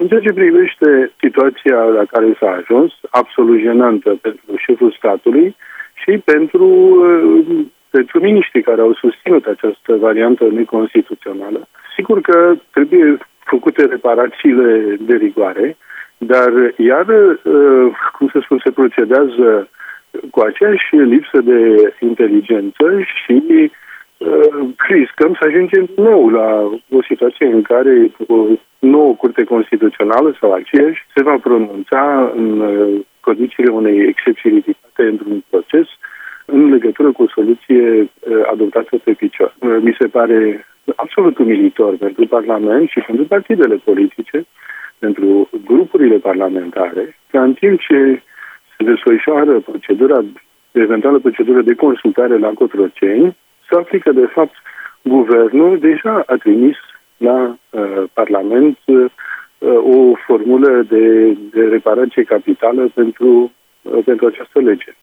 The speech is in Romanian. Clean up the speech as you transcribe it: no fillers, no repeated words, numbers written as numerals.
În ceea ce privește situația la care s-a ajuns, absolut jenantă pentru șeful statului și pentru miniștrii care au susținut această variantă neconstituțională, sigur că trebuie făcute reparațiile de rigoare, dar iar, se procedează cu aceeași lipsă de inteligență și riscăm să ajungem din nou la o situație în care o nouă curte constituțională sau aceeași se va pronunța în condițiile unei excepții ridicate într-un proces în legătură cu o soluție adoptată pe picior. Mi se pare absolut umilitor pentru Parlament și pentru partidele politice, pentru grupurile parlamentare, că în timp ce se desfășoară eventuală procedură de consultare la Cotroceni, se aplică, de fapt, guvernul deja a trimis la Parlament o formulă de reparație capitală pentru această lege.